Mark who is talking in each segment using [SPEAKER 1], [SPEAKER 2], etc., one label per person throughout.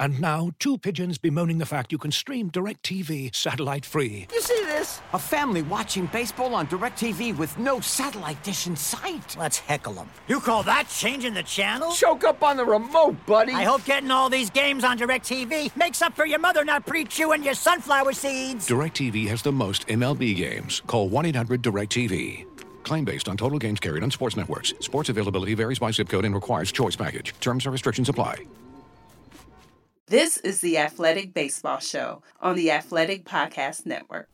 [SPEAKER 1] And now, two pigeons bemoaning the fact you can stream DirecTV satellite-free.
[SPEAKER 2] You see this? A family watching baseball on DirecTV with no satellite dish in sight.
[SPEAKER 3] Let's heckle them. You call that changing the channel?
[SPEAKER 2] Choke up on the remote, buddy.
[SPEAKER 3] I hope getting all these games on DirecTV makes up for your mother not pre-chewing your sunflower seeds.
[SPEAKER 1] DirecTV has the most MLB games. Call 1-800-DirecTV. Claim based on total games carried on sports networks. Sports availability varies by zip code and requires choice package. Terms and restrictions apply.
[SPEAKER 4] This is the Athletic Baseball Show on the Athletic Podcast Network.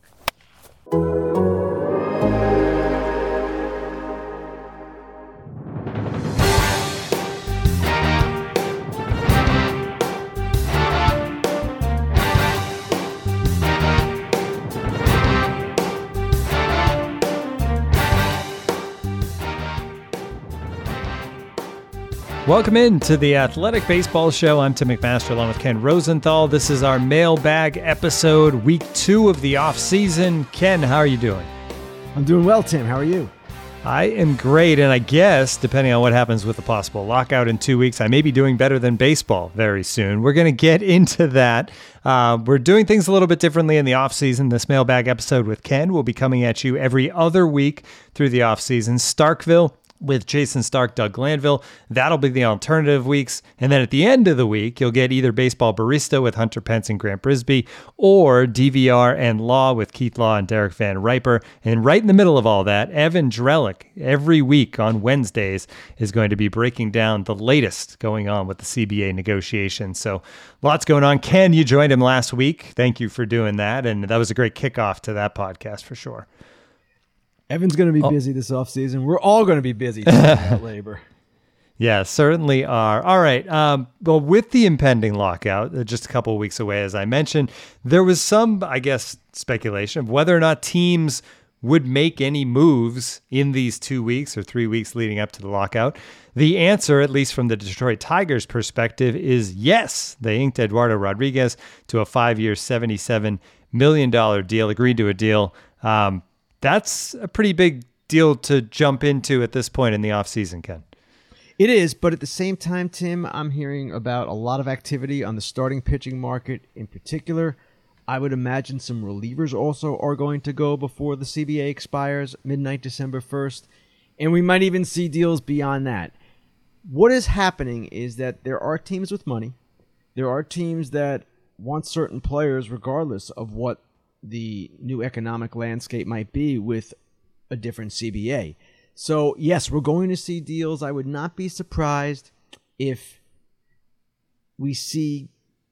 [SPEAKER 5] Welcome in to the Athletic Baseball Show. I'm Tim McMaster along with Ken Rosenthal. This is our mailbag episode, week 2 of the off season. Ken, how are you doing?
[SPEAKER 6] I'm doing well, Tim. How are you?
[SPEAKER 5] I am great, and I guess, depending on what happens with the possible lockout in 2 weeks, I may be doing better than baseball very soon. We're going to get into that. We're doing things a little bit differently in the offseason. This mailbag episode with Ken will be coming at you every other week through the offseason. Starkville with Jason Stark, Doug Glanville. That'll be the alternative weeks. And then at the end of the week, you'll get either Baseball Barista with Hunter Pence and Grant Brisbee, or DVR and Law with Keith Law and Derek Van Riper. And right in the middle of all that, Evan Drellick, every week on Wednesdays, is going to be breaking down the latest going on with the CBA negotiations. So lots going on. Ken, you joined him last week. Thank you for doing that. And that was a great kickoff to that podcast for sure.
[SPEAKER 6] Evan's going to be busy this offseason. We're all going to be busy doing that labor.
[SPEAKER 5] Yeah, certainly are. All right. Well, with the impending lockout, just a couple of weeks away, as I mentioned, there was some, I guess, speculation of whether or not teams would make any moves in these 2 weeks or 3 weeks leading up to the lockout. The answer, at least from the Detroit Tigers' perspective, is yes. They inked Eduardo Rodriguez to a 5-year, $77 million deal, agreed to a deal. That's a pretty big deal to jump into at this point in the offseason, Ken.
[SPEAKER 6] It is, but at the same time, Tim, I'm hearing about a lot of activity on the starting pitching market in particular. I would imagine some relievers also are going to go before the CBA expires midnight December 1st, and we might even see deals beyond that. What is happening is that there are teams with money. There are teams that want certain players regardless of what the new economic landscape might be with a different CBA. So, yes, we're going to see deals. I would not be surprised if we see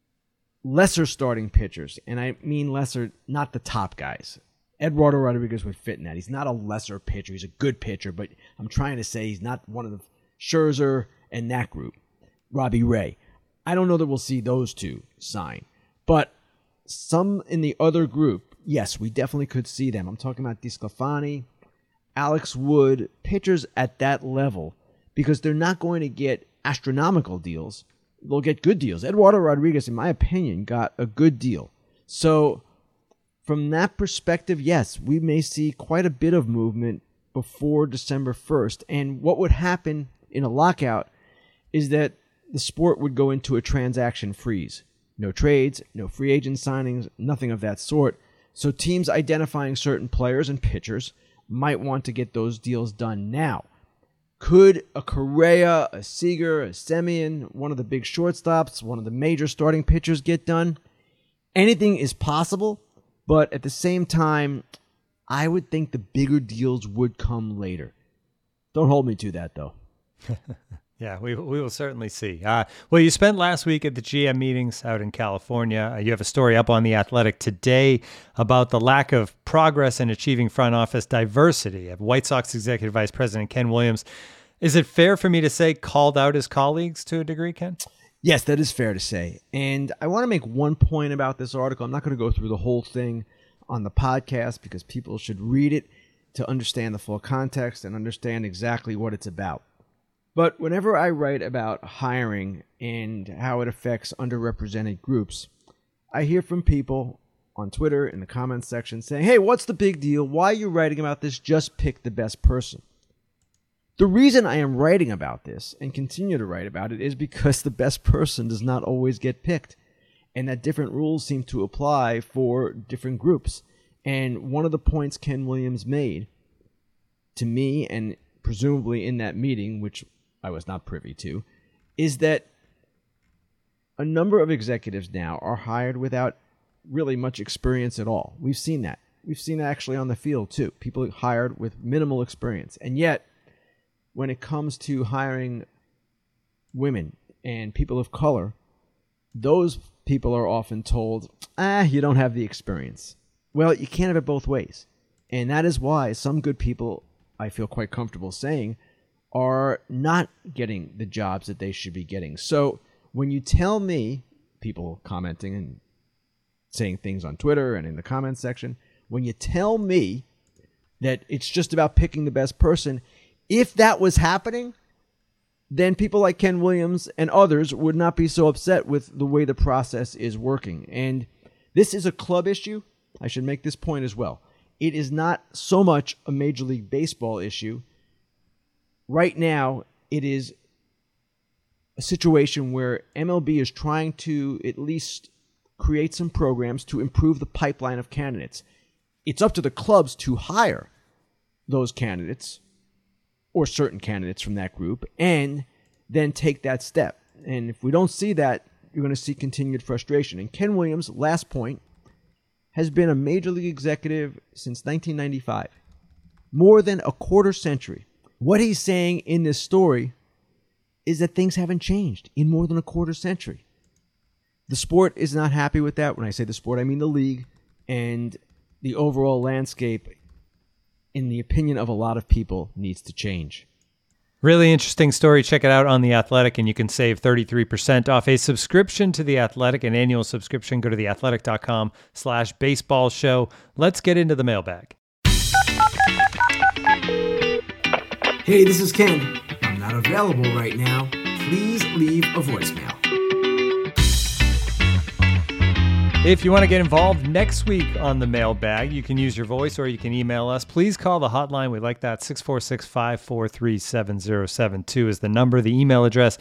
[SPEAKER 6] lesser starting pitchers, and I mean lesser, not the top guys. Eduardo Rodriguez would fit in that. He's not a lesser pitcher. He's a good pitcher, but I'm trying to say he's not one of the Scherzer and that group. Robbie Ray. I don't know that we'll see those two sign, but some in the other group, yes, we definitely could see them. I'm talking about DeSclafani, Alex Wood, pitchers at that level, because they're not going to get astronomical deals. They'll get good deals. Eduardo Rodriguez, in my opinion, got a good deal. So from that perspective, yes, we may see quite a bit of movement before December 1st. And what would happen in a lockout is that the sport would go into a transaction freeze. No trades, no free agent signings, nothing of that sort. So teams identifying certain players and pitchers might want to get those deals done now. Could a Correa, a Seager, a Semien, one of the big shortstops, one of the major starting pitchers get done? Anything is possible, but at the same time, I would think the bigger deals would come later. Don't hold me to that, though.
[SPEAKER 5] Yeah, we will certainly see. Well, you spent last week at the GM meetings out in California. You have a story up on The Athletic today about the lack of progress in achieving front office diversity. Of White Sox Executive Vice President Ken Williams. Is it fair for me to say called out his colleagues to a degree, Ken?
[SPEAKER 6] Yes, that is fair to say. And I want to make one point about this article. I'm not going to go through the whole thing on the podcast because people should read it to understand the full context and understand exactly what it's about. But whenever I write about hiring and how it affects underrepresented groups, I hear from people on Twitter in the comments section saying, hey, what's the big deal? Why are you writing about this? Just pick the best person. The reason I am writing about this and continue to write about it is because the best person does not always get picked. and that different rules seem to apply for different groups. And one of the points Ken Williams made to me, and presumably in that meeting, which I was not privy to, is that a number of executives now are hired without really much experience at all. We've seen that. We've seen it actually on the field too. People hired with minimal experience. And yet, when it comes to hiring women and people of color, those people are often told, you don't have the experience. Well, you can't have it both ways. And that is why some good people, I feel quite comfortable saying, are not getting the jobs that they should be getting. So when you tell me, people commenting and saying things on Twitter and in the comments section, when you tell me that it's just about picking the best person, if that was happening, then people like Ken Williams and others would not be so upset with the way the process is working. And this is a club issue. I should make this point as well. It is not so much a Major League Baseball issue. Right now, it is a situation where MLB is trying to at least create some programs to improve the pipeline of candidates. It's up to the clubs to hire those candidates or certain candidates from that group and then take that step. And if we don't see that, you're going to see continued frustration. And Ken Williams, last point, has been a Major League executive since 1995. More than a quarter century. What he's saying in this story is that things haven't changed in more than a quarter century. The sport is not happy with that. When I say the sport, I mean the league. And the overall landscape, in the opinion of a lot of people, needs to change.
[SPEAKER 5] Really interesting story. Check it out on The Athletic, and you can save 33% off a subscription to The Athletic, an annual subscription. Go to theathletic.com/baseball show. Let's get into the mailbag.
[SPEAKER 7] Hey, this is Ken. I'm not available right now. Please leave a voicemail.
[SPEAKER 5] If you want to get involved next week on the mailbag, you can use your voice or you can email us. Please call the hotline. We like that. 646-543-7072 is the number. The email address,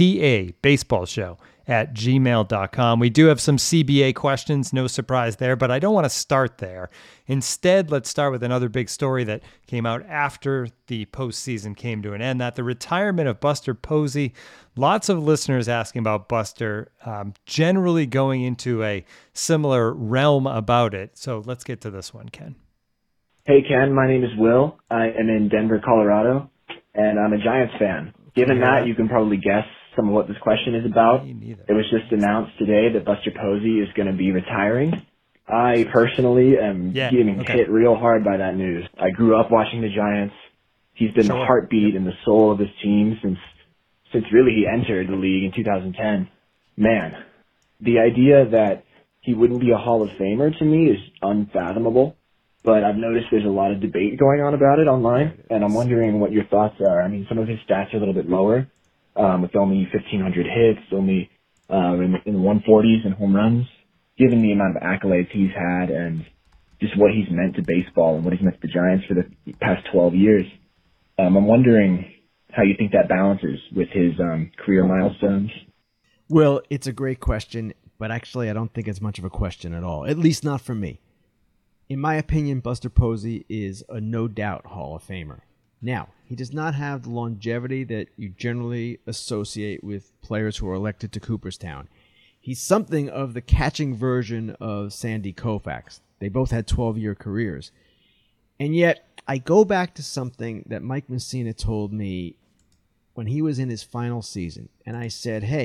[SPEAKER 5] tabaseballshow@gmail.com. We do have some CBA questions. No surprise there, but I don't want to start there. Instead, let's start with another big story that came out after the postseason came to an end, that the retirement of Buster Posey. Lots of listeners asking about Buster, generally going into a similar realm about it. So let's get to this one, Ken.
[SPEAKER 8] Hey, Ken. My name is Will. I am in Denver, Colorado, and I'm a Giants fan. Given that, you can probably guess some of what this question is about. It was just announced today that Buster Posey is going to be retiring. I personally am getting hit real hard by that news. I grew up watching the Giants. He's been the heartbeat and the soul of this team since really he entered the league in 2010. Man, the idea that he wouldn't be a Hall of Famer to me is unfathomable, but I've noticed there's a lot of debate going on about it online, and I'm wondering what your thoughts are. I mean, some of his stats are a little bit lower, with only 1,500 hits, only in the 140s and home runs, given the amount of accolades he's had and just what he's meant to baseball and what he's meant to the Giants for the past 12 years. I'm wondering how you think that balances with his career milestones.
[SPEAKER 6] Well, it's a great question, but actually I don't think it's much of a question at all, at least not for me. In my opinion, Buster Posey is a no-doubt Hall of Famer. Now, he does not have the longevity that you generally associate with players who are elected to Cooperstown. He's something of the catching version of Sandy Koufax. They both had 12-year careers. And yet, I go back to something that Mike Messina told me when he was in his final season. And I said, hey,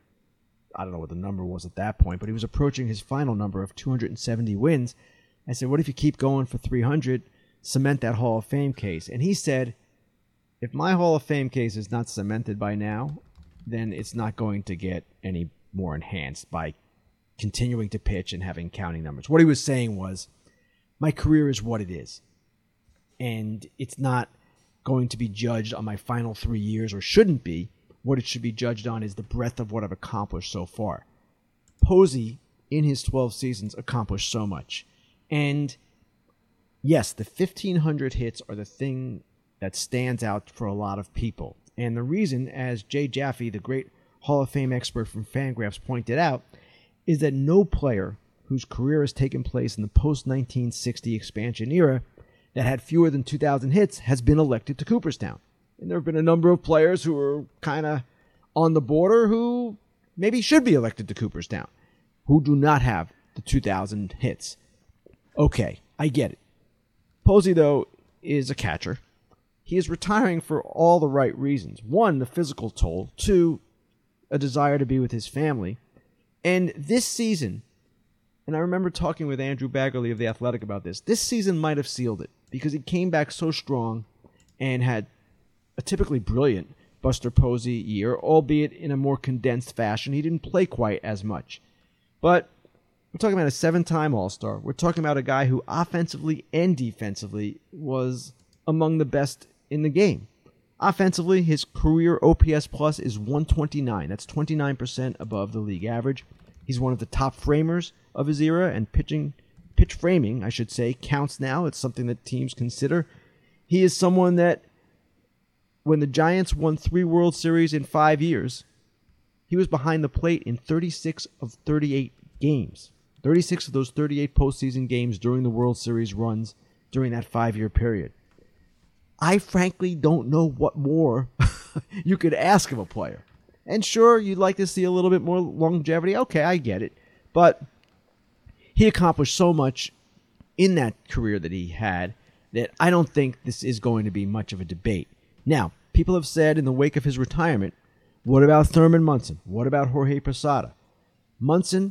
[SPEAKER 6] I don't know what the number was at that point, but he was approaching his final number of 270 wins. I said, what if you keep going for 300, cement that Hall of Fame case? And he said, if my Hall of Fame case is not cemented by now, then it's not going to get any more enhanced by continuing to pitch and having counting numbers. What he was saying was, my career is what it is. And it's not going to be judged on my final 3 years, or shouldn't be. What it should be judged on is the breadth of what I've accomplished so far. Posey, in his 12 seasons, accomplished so much. And yes, the 1,500 hits are the thing that stands out for a lot of people. And the reason, as Jay Jaffe, the great Hall of Fame expert from Fangraphs, pointed out, is that no player whose career has taken place in the post-1960 expansion era that had fewer than 2,000 hits has been elected to Cooperstown. And there have been a number of players who are kind of on the border who maybe should be elected to Cooperstown, who do not have the 2,000 hits. Okay, I get it. Posey, though, is a catcher. He is retiring for all the right reasons. One, the physical toll. Two, a desire to be with his family. And this season, and I remember talking with Andrew Baggerly of The Athletic about this season might have sealed it because he came back so strong and had a typically brilliant Buster Posey year, albeit in a more condensed fashion. He didn't play quite as much. But we're talking about a 7-time All-Star. We're talking about a guy who offensively and defensively was among the best in the game. Offensively, his career OPS plus is 129. That's 29% above the league average. He's one of the top framers of his era, and pitch framing, I should say, counts now. It's something that teams consider. He is someone that, when the Giants won 3 World Series in 5 years, he was behind the plate in 36 of 38 games. 36 of those 38 postseason games during the World Series runs during that 5-year period. I frankly don't know what more you could ask of a player. And sure, you'd like to see a little bit more longevity. Okay, I get it. But he accomplished so much in that career that he had that I don't think this is going to be much of a debate. Now, people have said in the wake of his retirement, what about Thurman Munson? What about Jorge Posada? Munson,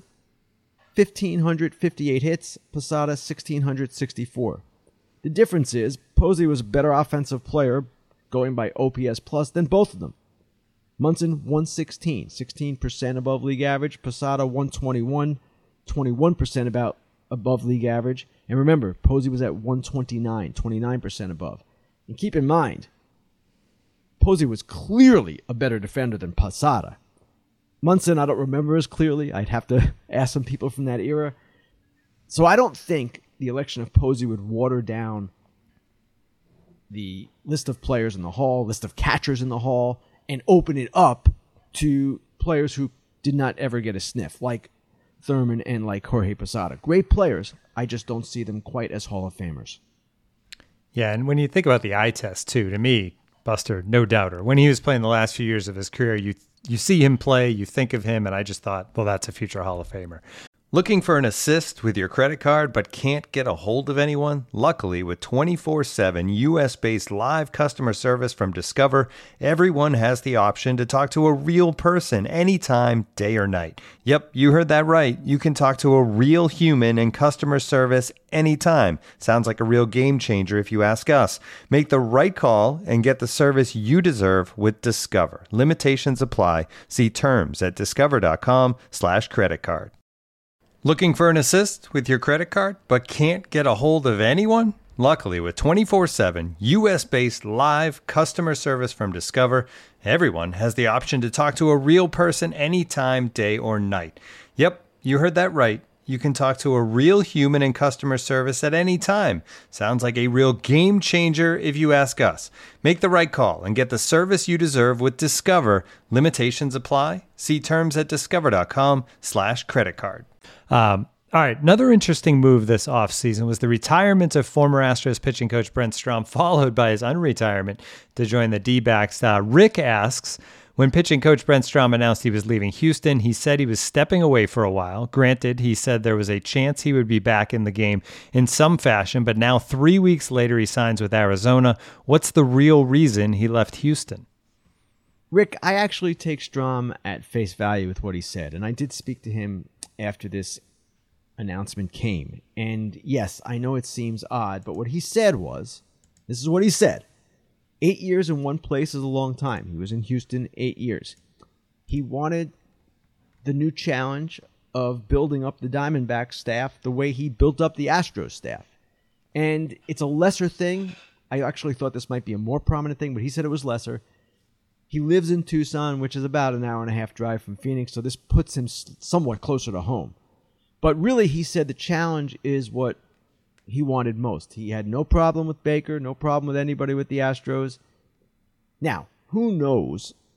[SPEAKER 6] 1,558 hits. Posada, 1,664. The difference is Posey was a better offensive player, going by OPS plus, than both of them. Munson, 116, 16% above league average. Posada, 121, 21% above league average. And remember, Posey was at 129, 29% above. And keep in mind, Posey was clearly a better defender than Posada. Munson, I don't remember as clearly. I'd have to ask some people from that era. So I don't think the election of Posey would water down the list of players in the Hall, list of catchers in the Hall, and open it up to players who did not ever get a sniff, like Thurman and like Jorge Posada. Great players. I just don't see them quite as Hall of Famers.
[SPEAKER 5] Yeah, and when you think about the eye test, too, to me, Buster, no doubter. When he was playing the last few years of his career, you see him play, you think of him, and I just thought, well, that's a future Hall of Famer. Looking for an assist with your credit card but can't get a hold of anyone? Luckily, with 24/7 U.S.-based live customer service from Discover, everyone has the option to talk to a real person anytime, day or night. Yep, you heard that right. You can talk to a real human in customer service anytime. Sounds like a real game changer if you ask us. Make the right call and get the service you deserve with Discover. Limitations apply. See terms at discover.com/creditcard. Looking for an assist with your credit card, but can't get a hold of anyone? Luckily, with 24/7 U.S.-based live customer service from Discover, everyone has the option to talk to a real person anytime, day or night. Yep, you heard that right. You can talk to a real human in customer service at any time. Sounds like a real game changer if you ask us. Make the right call and get the service you deserve with Discover. Limitations apply. See terms at discover.com/creditcard. All right, another interesting move this offseason was the retirement of former Astros pitching coach Brent Strom, followed by his unretirement to join the D-backs. Rick asks, when pitching coach Brent Strom announced he was leaving Houston, he said he was stepping away for a while. Granted, he said there was a chance he would be back in the game in some fashion, but now 3 weeks later he signs with Arizona. What's the real reason he left Houston?
[SPEAKER 6] Rick, I actually take Strom at face value with what he said, and I did speak to him after this announcement came. And yes, I know it seems odd, but what he said was, this is what he said: 8 years in one place is a long time. He was in Houston 8 years. He wanted the new challenge of building up the Diamondback staff the way he built up the Astros staff. And it's a lesser thing. I actually thought this might be a more prominent thing, but he said it was lesser. He lives in Tucson, which is about an hour and a half drive from Phoenix, so this puts him somewhat closer to home. But really, he said the challenge is what he wanted most. He had no problem with Baker, no problem with anybody with the Astros. Now, who knows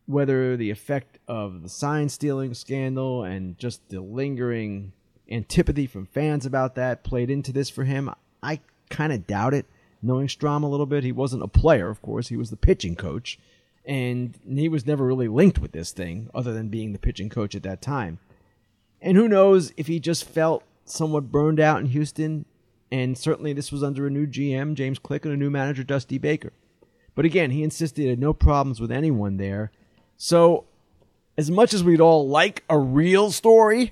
[SPEAKER 6] whether the effect of the sign-stealing scandal and just the lingering antipathy from fans about that played into this for him, I kind of doubt it. Knowing Strom a little bit, he wasn't a player, of course. He was the pitching coach, and he was never really linked with this thing other than being the pitching coach at that time. And who knows if he just felt somewhat burned out in Houston, and certainly this was under a new GM, James Click, and a new manager, Dusty Baker. But again, he insisted he had no problems with anyone there. So, as much as we'd all like a real story,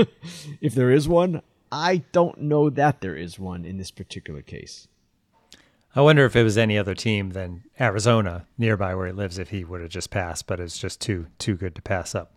[SPEAKER 6] if there is one, I don't know that there is one in this particular case.
[SPEAKER 5] I wonder if it was any other team than Arizona nearby where he lives, if he would have just passed, but it's just too good to pass up.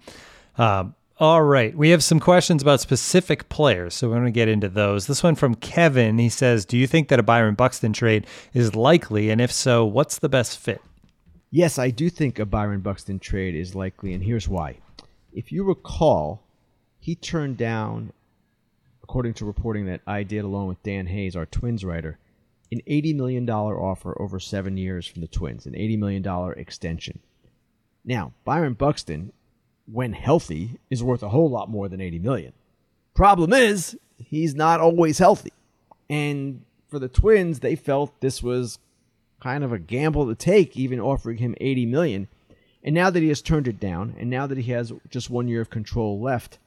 [SPEAKER 5] All right. We have some questions about specific players, so we're going to get into those. This one from Kevin. He says, do you think that a Byron Buxton trade is likely? And if so, what's the best fit?
[SPEAKER 6] Yes, I do think a Byron Buxton trade is likely, and here's why. If you recall, he turned down, according to reporting that I did along with Dan Hayes, our Twins writer, an $80 million offer over 7 years from the Twins, an $80 million extension. Now, Byron Buxton, when healthy, is worth a whole lot more than $80 million. Problem is, he's not always healthy. And for the Twins, they felt this was kind of a gamble to take, even offering him $80 million. And now that he has turned it down, and now that he has just 1 year of control left,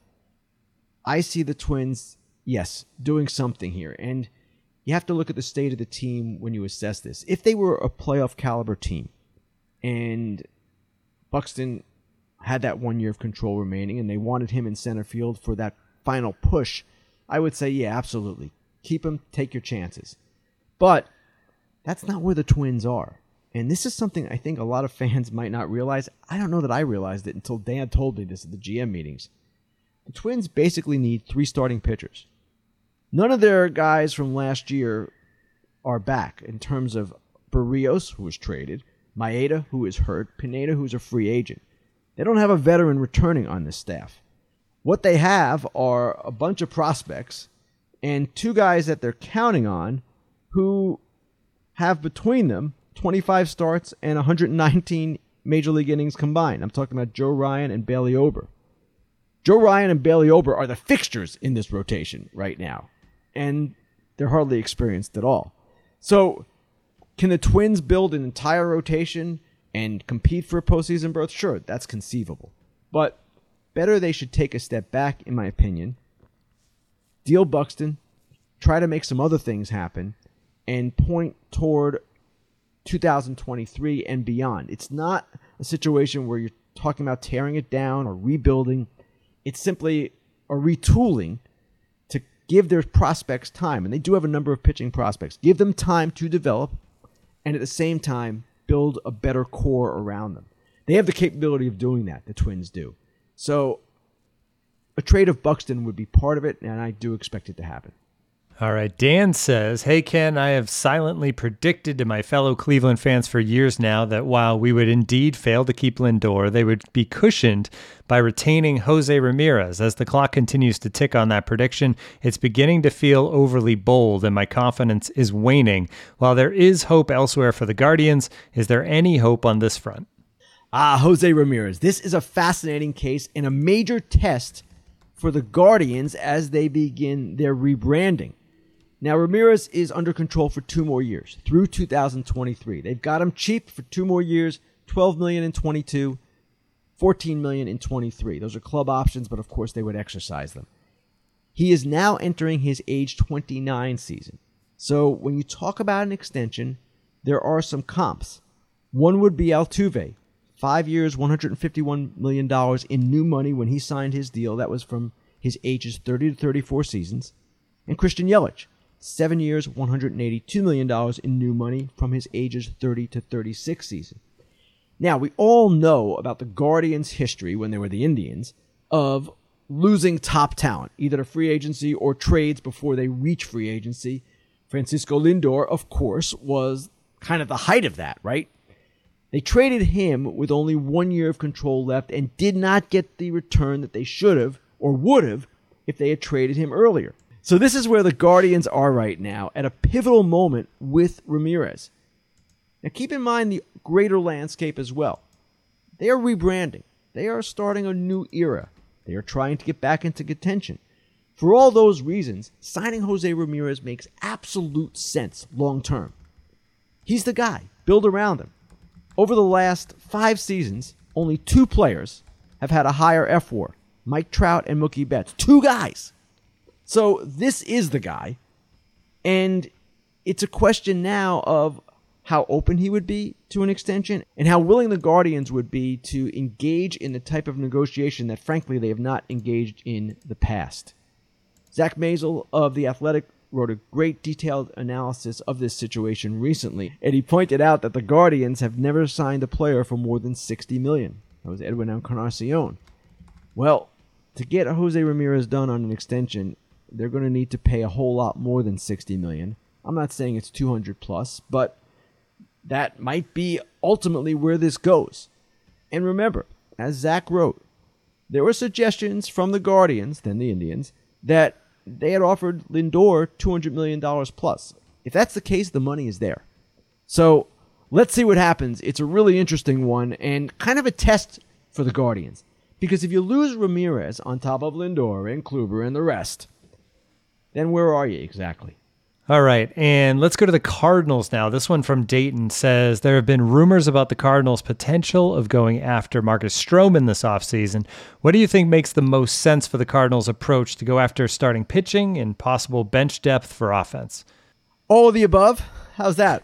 [SPEAKER 6] I see the Twins, yes, doing something here. And you have to look at the state of the team when you assess this. If they were a playoff caliber team, and Buxton had that 1 year of control remaining, and they wanted him in center field for that final push, I would say, yeah, absolutely. Keep him, take your chances. But that's not where the Twins are. And this is something I think a lot of fans might not realize. I don't know that I realized it until Dan told me this at the GM meetings. The Twins basically need 3 starting pitchers. None of their guys from last year are back in terms of Barrios, who was traded, Maeda, who is hurt, Pineda, who's a free agent. They don't have a veteran returning on this staff. What they have are a bunch of prospects and 2 guys that they're counting on who have between them 25 starts and 119 major league innings combined. I'm talking about Joe Ryan and Bailey Ober. Joe Ryan and Bailey Ober are the fixtures in this rotation right now, and they're hardly experienced at all. So can the Twins build an entire rotation and compete for a postseason berth? Sure, that's conceivable. But better they should take a step back, in my opinion, deal Buxton, try to make some other things happen, and point toward 2023 and beyond. It's not a situation where you're talking about tearing it down or rebuilding. It's simply a retooling to give their prospects time. And they do have a number of pitching prospects. Give them time to develop, and at the same time, build a better core around them. They have the capability of doing that, the Twins do. So a trade of Buxton would be part of it, and I do expect it to happen.
[SPEAKER 5] All right. Dan says, hey, Ken, I have silently predicted to my fellow Cleveland fans for years now that while we would indeed fail to keep Lindor, they would be cushioned by retaining Jose Ramirez. As the clock continues to tick on that prediction, it's beginning to feel overly bold, and my confidence is waning. While there is hope elsewhere for the Guardians, is there any hope on this front?
[SPEAKER 6] Jose Ramirez. This is a fascinating case and a major test for the Guardians as they begin their rebranding. Now, Ramirez is under control for 2 more years, through 2023. They've got him cheap for 2 more years, $12 million in 22, $14 million in 23. Those are club options, but of course they would exercise them. He is now entering his age 29 season. So when you talk about an extension, there are some comps. One would be Altuve, 5 years, $151 million in new money when he signed his deal. That was from his ages 30 to 34 seasons. And Christian Yelich, 7 years, $182 million in new money from his ages 30 to 36 season. Now, we all know about the Guardians' history when they were the Indians of losing top talent, either to free agency or trades before they reach free agency. Francisco Lindor, of course, was kind of the height of that, right? They traded him with only 1 year of control left and did not get the return that they should have or would have if they had traded him earlier. So this is where the Guardians are right now, at a pivotal moment with Ramirez. Now keep in mind the greater landscape as well. They are rebranding. They are starting a new era. They are trying to get back into contention. For all those reasons, signing Jose Ramirez makes absolute sense long term. He's the guy. Build around him. Over the last 5 seasons, only 2 players have had a higher F-WAR. Mike Trout and Mookie Betts. 2 guys. So this is the guy. And it's a question now of how open he would be to an extension and how willing the Guardians would be to engage in the type of negotiation that, frankly, they have not engaged in the past. Zach Maisel of The Athletic wrote a great detailed analysis of this situation recently, and he pointed out that the Guardians have never signed a player for more than $60 million. That was Edwin Encarnacion. Well, to get Jose Ramirez done on an extension, they're going to need to pay a whole lot more than $60 million. I'm not saying it's 200 plus, but that might be ultimately where this goes. And remember, as Zach wrote, there were suggestions from the Guardians, then the Indians, that they had offered Lindor $200 million plus. If that's the case, the money is there. So let's see what happens. It's a really interesting one and kind of a test for the Guardians. Because if you lose Ramirez on top of Lindor and Kluber and the rest, then where are you exactly?
[SPEAKER 5] All right, and let's go to the Cardinals now. This one from Dayton says, there have been rumors about the Cardinals' potential of going after Marcus Stroman this offseason. What do you think makes the most sense for the Cardinals' approach to go after starting pitching and possible bench depth for offense?
[SPEAKER 6] All of the above? How's that?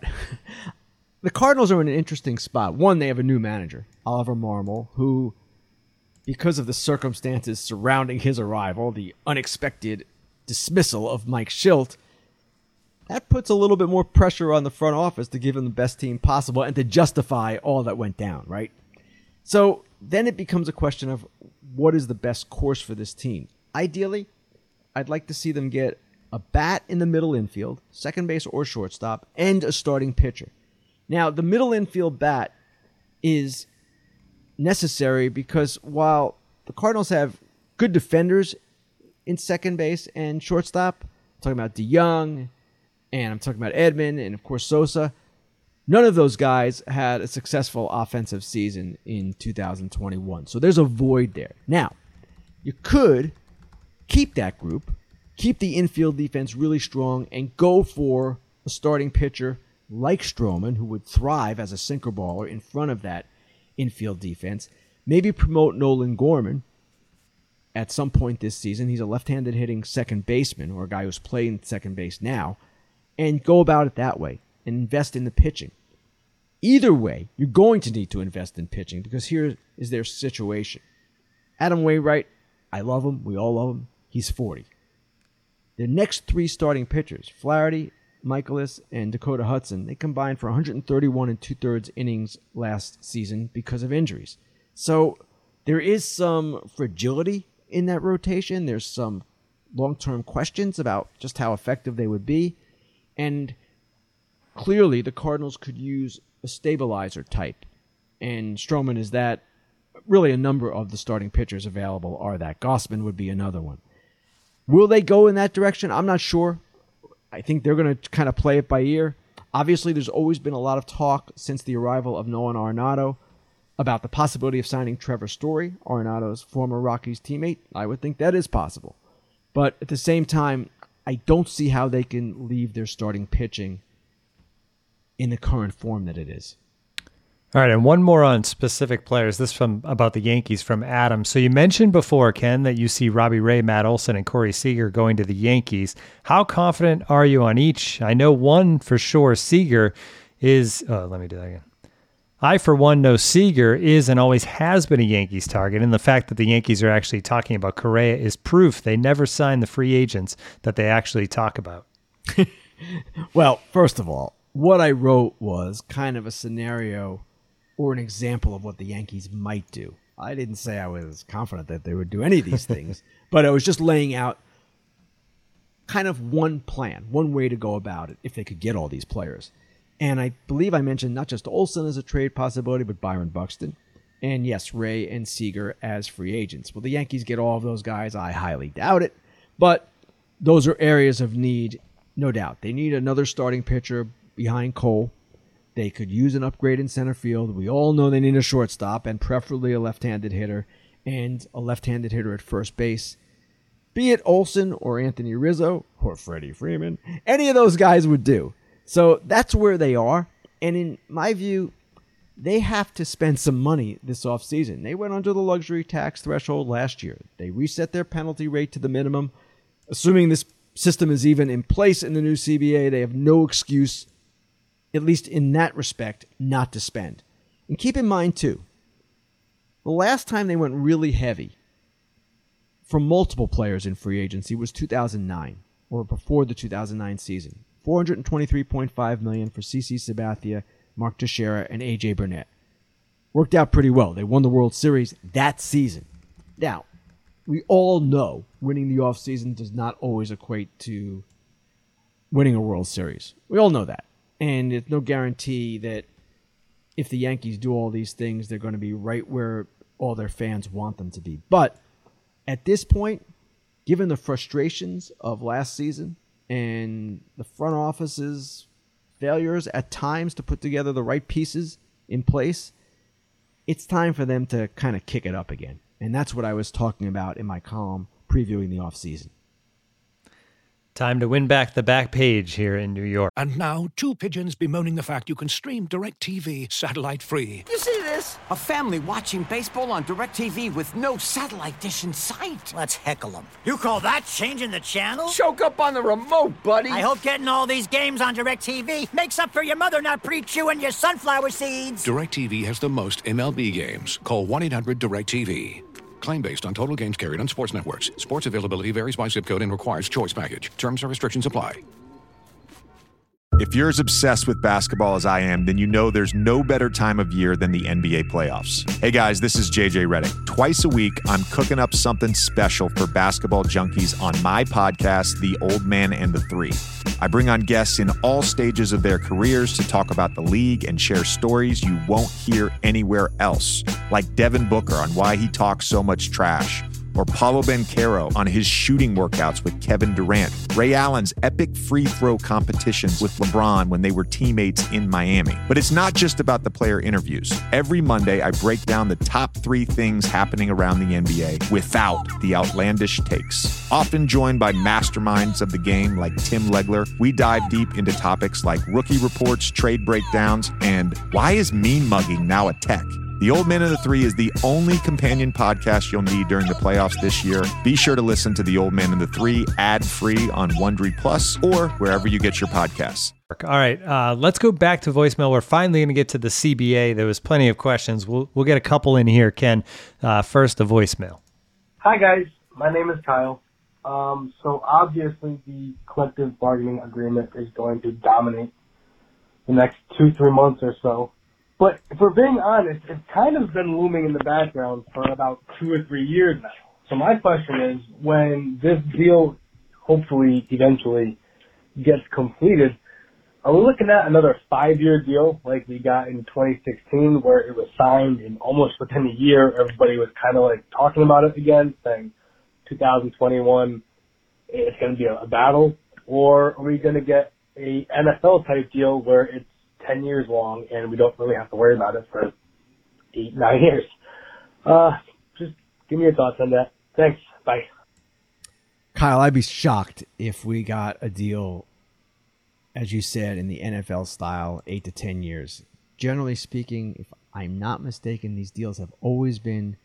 [SPEAKER 6] The Cardinals are in an interesting spot. One, they have a new manager, Oliver Marmol, who, because of the circumstances surrounding his arrival, the unexpected dismissal of Mike Shildt, that puts a little bit more pressure on the front office to give him the best team possible and to justify all that went down, right? So then it becomes a question of what is the best course for this team. Ideally, I'd like to see them get a bat in the middle infield, second base or shortstop, and a starting pitcher. Now, the middle infield bat is necessary because while the Cardinals have good defenders in second base and shortstop, I'm talking about DeYoung, and I'm talking about Edman, and of course Sosa. None of those guys had a successful offensive season in 2021. So there's a void there. Now, you could keep that group, keep the infield defense really strong, and go for a starting pitcher like Stroman, who would thrive as a sinker baller in front of that infield defense. Maybe promote Nolan Gorman at some point this season. He's a left-handed hitting second baseman, or a guy who's playing second base now, and go about it that way and invest in the pitching. Either way, you're going to need to invest in pitching because here is their situation. Adam Wainwright, I love him. We all love him. He's 40. Their next 3 starting pitchers, Flaherty, Michaelis, and Dakota Hudson, they combined for 131 and 2/3 innings last season because of injuries. So there is some fragility in that rotation. There's some long-term questions about just how effective they would be. And clearly, the Cardinals could use a stabilizer type. And Stroman is that. Really, a number of the starting pitchers available are that. Gausman would be another one. Will they go in that direction? I'm not sure. I think they're going to kind of play it by ear. Obviously, there's always been a lot of talk since the arrival of Nolan Arenado about the possibility of signing Trevor Story, Arenado's former Rockies teammate. I would think that is possible. But at the same time, I don't see how they can leave their starting pitching in the current form that it is.
[SPEAKER 5] All right, and one more on specific players. This from about the Yankees from Adam. So you mentioned before, Ken, that you see Robbie Ray, Matt Olson, and Corey Seager going to the Yankees. How confident are you on each? I know one for sure, Seager is... let me do that again. I, for one, know Seager is and always has been a Yankees target, and the fact that the Yankees are actually talking about Correa is proof they never sign the free agents that they actually talk about.
[SPEAKER 6] Well, first of all, what I wrote was kind of a scenario or an example of what the Yankees might do. I didn't say I was confident that they would do any of these things, but I was just laying out kind of one plan, one way to go about it if they could get all these players. And I believe I mentioned not just Olson as a trade possibility, but Byron Buxton. And yes, Ray and Seager as free agents. Will the Yankees get all of those guys? I highly doubt it. But those are areas of need, no doubt. They need another starting pitcher behind Cole. They could use an upgrade in center field. We all know they need a shortstop and preferably a left-handed hitter and a left-handed hitter at first base. Be it Olsen or Anthony Rizzo or Freddie Freeman, any of those guys would do. So that's where they are. And in my view, they have to spend some money this offseason. They went under the luxury tax threshold last year. They reset their penalty rate to the minimum. Assuming this system is even in place in the new CBA, they have no excuse, at least in that respect, not to spend. And keep in mind, too, the last time they went really heavy for multiple players in free agency was 2009, or before the 2009 season. $423.5 million for CC Sabathia, Mark Teixeira, and AJ Burnett. Worked out pretty well. They won the World Series that season. Now, we all know winning the offseason does not always equate to winning a World Series. We all know that. And it's no guarantee that if the Yankees do all these things, they're going to be right where all their fans want them to be. But at this point, given the frustrations of last season and the front office's failures at times to put together the right pieces in place, it's time for them to kind of kick it up again. And that's what I was talking about in my column previewing the offseason.
[SPEAKER 5] Time to win back the back page here in New York.
[SPEAKER 1] And now, two pigeons bemoaning the fact you can stream DirecTV satellite-free.
[SPEAKER 2] You see this? A family watching baseball on DirecTV with no satellite dish in sight.
[SPEAKER 3] Let's heckle them. You call that changing the channel?
[SPEAKER 2] Choke up on the remote, buddy.
[SPEAKER 3] I hope getting all these games on DirecTV makes up for your mother not pre-chewing your sunflower seeds.
[SPEAKER 1] DirecTV has the most MLB games. Call 1-800-DirecTV. Claim based on total games carried on sports networks. Sports availability varies by zip code and requires choice package. Terms and restrictions apply.
[SPEAKER 9] If you're as obsessed with basketball as I am, then you know there's no better time of year than the NBA playoffs. Hey guys, this is JJ Redick. Twice a week, I'm cooking up something special for basketball junkies on my podcast, The Old Man and the Three. I bring on guests in all stages of their careers to talk about the league and share stories you won't hear anywhere else, like Devin Booker on why he talks so much trash, or Paolo Banchero on his shooting workouts with Kevin Durant, Ray Allen's epic free throw competitions with LeBron when they were teammates in Miami. But it's not just about the player interviews. Every Monday, I break down the top 3 things happening around the NBA without the outlandish takes. Often joined by masterminds of the game like Tim Legler, we dive deep into topics like rookie reports, trade breakdowns, and why is mean mugging now a tech? The Old Man and the Three is the only companion podcast you'll need during the playoffs this year. Be sure to listen to The Old Man and the Three ad-free on Wondery Plus or wherever you get your podcasts.
[SPEAKER 5] All right, let's go back to voicemail. We're finally going to get to the CBA. There was plenty of questions. We'll get a couple in here, Ken. First, the voicemail.
[SPEAKER 10] Hi, guys. My name is Kyle. So obviously the collective bargaining agreement is going to dominate the next 2-3 months or so. But if we're being honest, it's kind of been looming in the background for about 2 or 3 years now. So my question is, when this deal hopefully eventually gets completed, are we looking at another 5-year deal like we got in 2016 where it was signed and almost within a year everybody was kind of like talking about it again, saying 2021 it's going to be a battle? Or are we going to get a NFL type deal where it's 10 years long and we don't really have to worry about it for 8-9 years? Just give me your thoughts on that. Thanks. Bye.
[SPEAKER 6] Kyle, I'd be shocked if we got a deal, as you said, in the NFL style, 8 to 10 years. Generally speaking, if I'm not mistaken, these deals have always been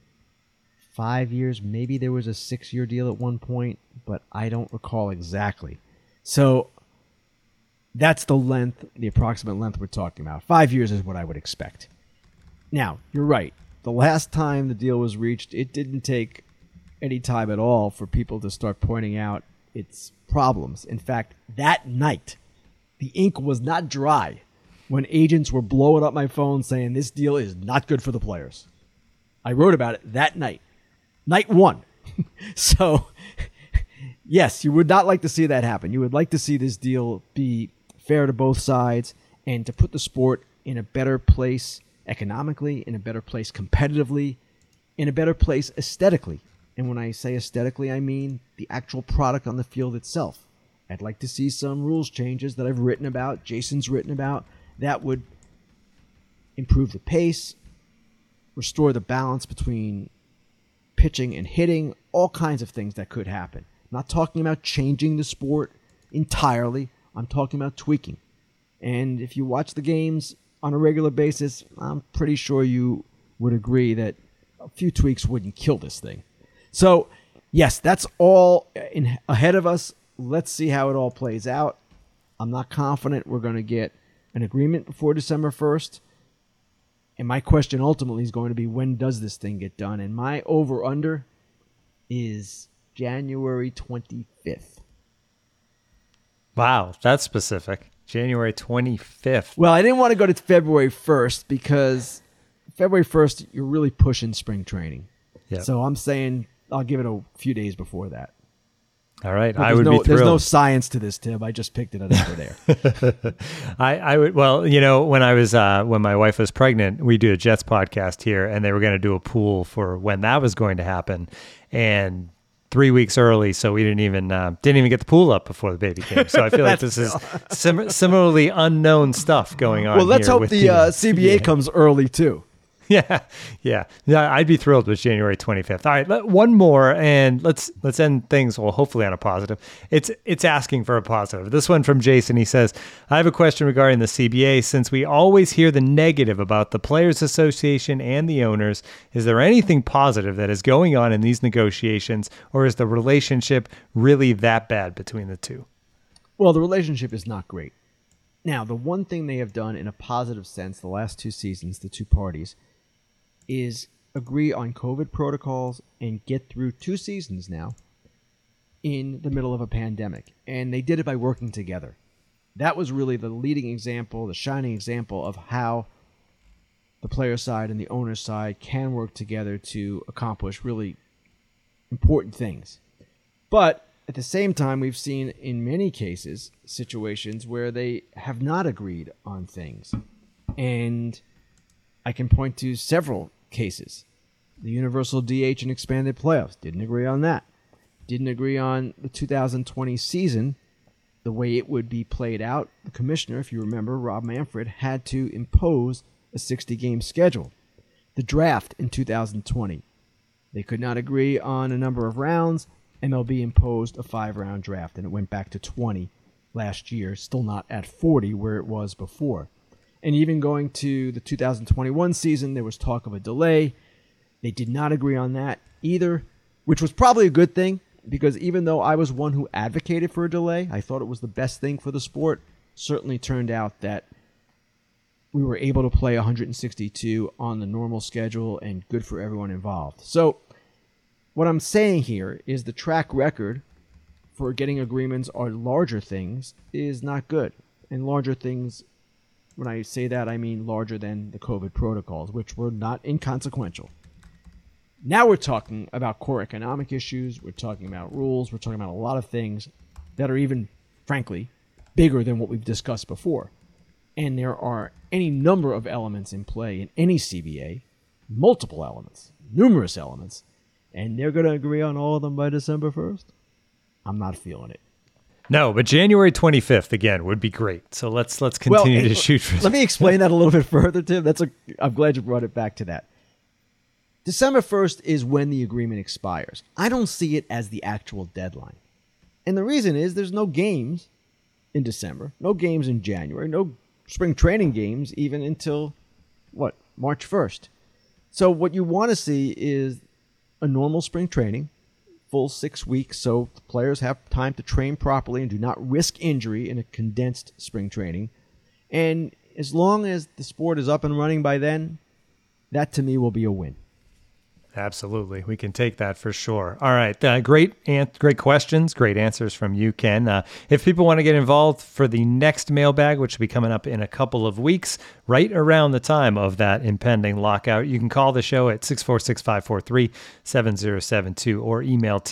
[SPEAKER 6] 5 years. Maybe there was a 6-year deal at one point, but I don't recall exactly. So that's the length, the approximate length we're talking about. 5 years is what I would expect. Now, you're right. The last time the deal was reached, it didn't take any time at all for people to start pointing out its problems. In fact, that night, the ink was not dry when agents were blowing up my phone saying this deal is not good for the players. I wrote about it that night. Night 1. So, yes, you would not like to see that happen. You would like to see this deal be fair to both sides and to put the sport in a better place economically, in a better place competitively, in a better place aesthetically. And when I say aesthetically, I mean the actual product on the field itself. I'd like to see some rules changes that I've written about, Jason's written about, that would improve the pace, restore the balance between pitching and hitting, all kinds of things that could happen. I'm not talking about changing the sport entirely. I'm talking about tweaking. And if you watch the games on a regular basis, I'm pretty sure you would agree that a few tweaks wouldn't kill this thing. So, yes, that's all ahead of us. Let's see how it all plays out. I'm not confident we're going to get an agreement before December 1st. And my question ultimately is going to be, when does this thing get done? And my over-under is January 25th.
[SPEAKER 5] Wow, that's specific. January 25th.
[SPEAKER 6] Well, I didn't want to go to February 1st because February 1st, you're really pushing spring training.
[SPEAKER 5] Yep.
[SPEAKER 6] So I'm saying I'll give it a few days before that.
[SPEAKER 5] All right,
[SPEAKER 6] But
[SPEAKER 5] I would be thrilled.
[SPEAKER 6] There's no science to this, Tim. I just picked it out over there.
[SPEAKER 5] I would. Well, when I was when my wife was pregnant, we do a Jets podcast here, and they were going to do a pool for when that was going to happen, and 3 weeks early, so we didn't even get the pool up before the baby came. So I feel like this is similarly unknown stuff going on.
[SPEAKER 6] Well, let's
[SPEAKER 5] here
[SPEAKER 6] hope
[SPEAKER 5] with
[SPEAKER 6] the CBA comes early too. Yeah. I'd be thrilled with January 25th. All right, one more, and let's end things, well, hopefully on a positive. It's asking for a positive. This one from Jason. He says, I have a question regarding the CBA. Since we always hear the negative about the Players Association and the owners, is there anything positive that is going on in these negotiations, or is the relationship really that bad between the two? Well, the relationship is not great. Now, the one thing they have done in a positive sense the last two seasons, the two parties, is agree on COVID protocols and get through 2 seasons now in the middle of a pandemic. And they did it by working together. That was really the leading example, the shining example of how the player side and the owner side can work together to accomplish really important things. But at the same time, we've seen in many cases situations where they have not agreed on things. And I can point to several cases. The universal DH and expanded playoffs, didn't agree on that. Didn't agree on the 2020 season, the way it would be played out. The commissioner, if you remember, Rob Manfred, had to impose a 60-game schedule. The draft in 2020, they could not agree on a number of rounds. MLB imposed a 5-round draft, and it went back to 20 last year, still not at 40 where it was before. And even going to the 2021 season, there was talk of a delay. They did not agree on that either, which was probably a good thing, because even though I was one who advocated for a delay, I thought it was the best thing for the sport. Certainly turned out that we were able to play 162 on the normal schedule, and good for everyone involved. So what I'm saying here is the track record for getting agreements on larger things is not good. And larger things, when I say that, I mean larger than the COVID protocols, which were not inconsequential. Now we're talking about core economic issues. We're talking about rules. We're talking about a lot of things that are even, frankly, bigger than what we've discussed before. And there are any number of elements in play in any CBA, multiple elements, numerous elements, and they're going to agree on all of them by December 1st? I'm not feeling it.
[SPEAKER 5] No, but January 25th, again, would be great. So let's continue to shoot for that.
[SPEAKER 6] Let me explain that a little bit further, Tim. I'm glad you brought it back to that. December 1st is when the agreement expires. I don't see it as the actual deadline. And the reason is there's no games in December, no games in January, no spring training games even until, March 1st. So what you want to see is a normal spring training, full 6 weeks, so the players have time to train properly and do not risk injury in a condensed spring training. And as long as the sport is up and running by then, that to me will be a win.
[SPEAKER 5] Absolutely. We can take that for sure. All right. Great questions, great answers from you, Ken. If people want to get involved for the next mailbag, which will be coming up in a couple of weeks, right around the time of that impending lockout, you can call the show at 646-543-7072 or email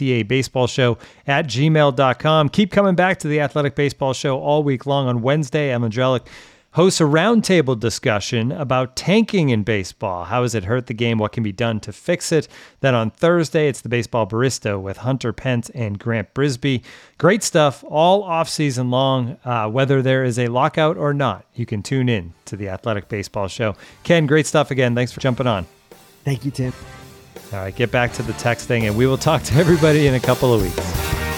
[SPEAKER 5] tabaseballshow@gmail.com. Keep coming back to the Athletic Baseball Show all week long on Wednesday. Em Andrellik hosts a roundtable discussion about tanking in baseball. How has it hurt the game? What can be done to fix it? Then on Thursday, it's the Baseball Barista with Hunter Pence and Grant Brisbee. Great stuff all off-season long, whether there is a lockout or not. You can tune in to the Athletic Baseball Show. Ken, great stuff again. Thanks for jumping on.
[SPEAKER 6] Thank you, Tim.
[SPEAKER 5] All right, get back to the texting, and we will talk to everybody in a couple of weeks.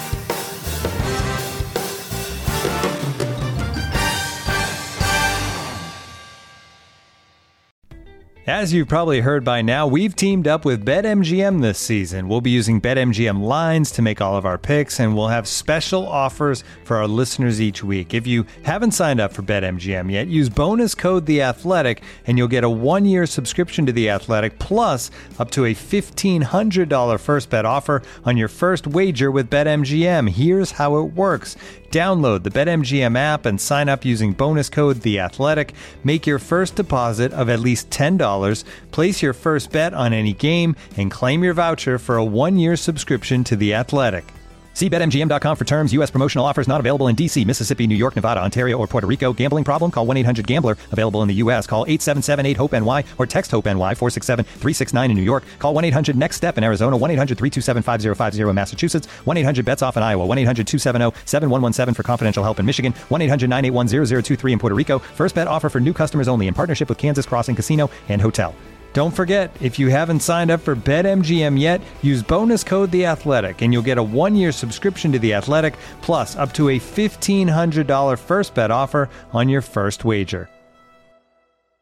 [SPEAKER 5] As you've probably heard by now, we've teamed up with BetMGM this season. We'll be using BetMGM lines to make all of our picks, and we'll have special offers for our listeners each week. If you haven't signed up for BetMGM yet, use bonus code The Athletic, and you'll get a 1-year subscription to The Athletic, plus up to a $1,500 first bet offer on your first wager with BetMGM. Here's how it works. Download the BetMGM app and sign up using bonus code The Athletic. Make your first deposit of at least $10. Place your first bet on any game and claim your voucher for a 1-year subscription to The Athletic. See BetMGM.com for terms. U.S. promotional offers not available in D.C., Mississippi, New York, Nevada, Ontario, or Puerto Rico. Gambling problem? Call 1-800-GAMBLER. Available in the U.S. Call 877-8-HOPE-NY or text HOPE-NY 467-369 in New York. Call 1-800-NEXT-STEP in Arizona. 1-800-327-5050 in Massachusetts. 1-800-BETS-OFF in Iowa. 1-800-270-7117 for confidential help in Michigan. 1-800-981-0023 in Puerto Rico. First bet offer for new customers only in partnership with Kansas Crossing Casino and Hotel. Don't forget, if you haven't signed up for BetMGM yet, use bonus code The Athletic, and you'll get a 1-year subscription to The Athletic, plus up to a $1,500 first bet offer on your first wager.